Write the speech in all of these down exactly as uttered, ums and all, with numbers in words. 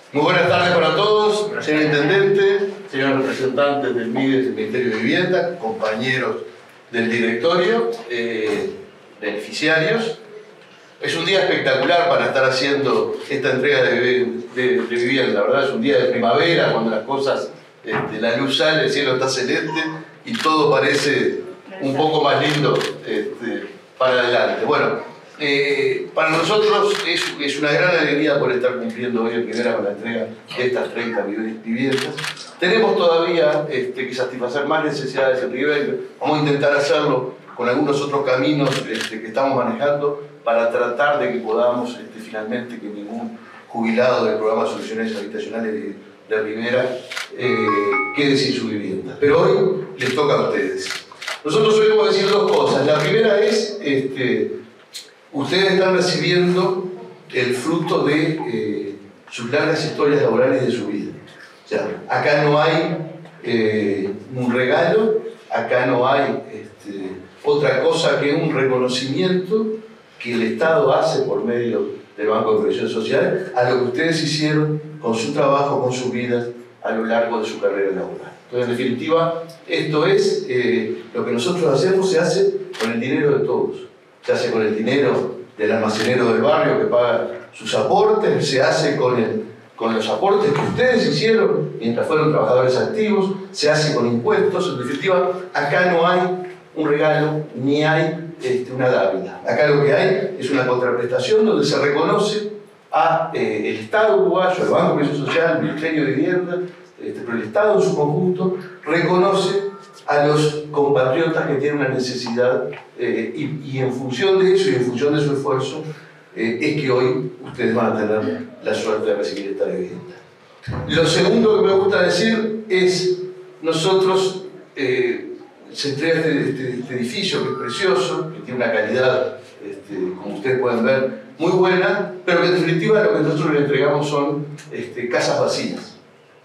Muy buenas tardes para todos, señor Intendente, señores representantes del M I D E, del Ministerio de Vivienda, compañeros del directorio, eh, beneficiarios. Es un día espectacular para estar haciendo esta entrega de, de, de vivienda, la verdad es un día de primavera, cuando las cosas, este, la luz sale, el cielo está celeste y todo parece un poco más lindo este, para adelante. Bueno, Eh, para nosotros es, es una gran alegría por estar cumpliendo hoy en primera con la entrega de estas treinta viviendas. Tenemos todavía este, que satisfacer más necesidades en Rivera. Vamos a intentar hacerlo con algunos otros caminos este, que estamos manejando para tratar de que podamos este, finalmente que ningún jubilado del programa de soluciones habitacionales de, de Rivera eh, quede sin su vivienda. Pero hoy les toca a ustedes. Nosotros solemos decir dos cosas. La primera es este, ustedes están recibiendo el fruto de eh, sus largas historias laborales de su vida. O sea, acá no hay eh, un regalo, acá no hay este, otra cosa que un reconocimiento que el Estado hace por medio del Banco de Previsión Social a lo que ustedes hicieron con su trabajo, con sus vidas a lo largo de su carrera laboral. Entonces, en definitiva, esto es eh, lo que nosotros hacemos, se hace con el dinero de todos. Se hace con el dinero del almacenero del barrio que paga sus aportes, se hace con, el, con los aportes que ustedes hicieron mientras fueron trabajadores activos, se hace con impuestos. En definitiva, acá no hay un regalo ni hay este, una dávila. Acá lo que hay es una contraprestación donde se reconoce a eh, el Estado uruguayo, el Banco de Previsión Social, el Ministerio de Vivienda, este, pero el Estado en su conjunto reconoce a los compatriotas que tienen una necesidad eh, y, y en función de eso y en función de su esfuerzo eh, es que hoy ustedes van a tener la suerte de recibir esta vivienda. Lo segundo que me gusta decir es, nosotros eh, se entrega este, este, este edificio que es precioso, que tiene una calidad, este, como ustedes pueden ver, muy buena, pero que en definitiva lo que nosotros le entregamos son este, casas vacías,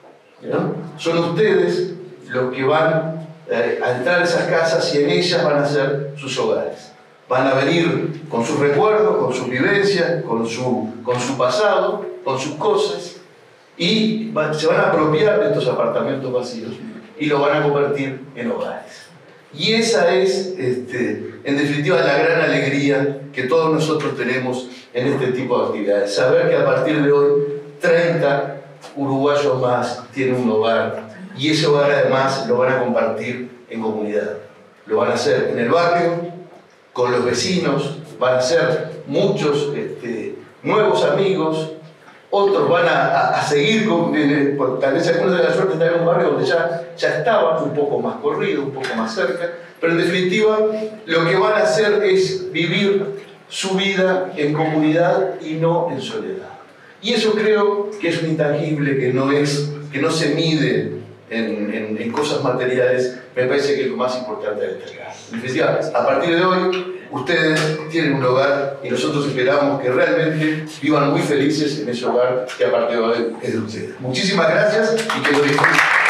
¿no? Son ustedes los que van a entrar a esas casas y en ellas van a ser sus hogares. Van a venir con sus recuerdos, con sus vivencias, con su, con su pasado, con sus cosas y van, se van a apropiar de estos apartamentos vacíos y los van a convertir en hogares. Y esa es, este, en definitiva, la gran alegría que todos nosotros tenemos en este tipo de actividades. Saber que a partir de hoy, treinta uruguayos más tienen un hogar. Y ese hogar además lo van a compartir en comunidad. Lo van a hacer en el barrio, con los vecinos, van a ser muchos este, nuevos amigos, otros van a, a, a seguir, con, eh, por, tal vez algunos de la suerte están en un barrio donde ya, ya estaban, un poco más corrido, un poco más cerca, pero en definitiva lo que van a hacer es vivir su vida en comunidad y no en soledad. Y eso creo que es un intangible que no, es, que no se mide En, en, en cosas materiales, me parece que es lo más importante de destacar. En definitiva, a partir de hoy, ustedes tienen un hogar y nosotros esperamos que realmente vivan muy felices en ese hogar que a partir de hoy es de ustedes. Muchísimas gracias y que lo disfruten.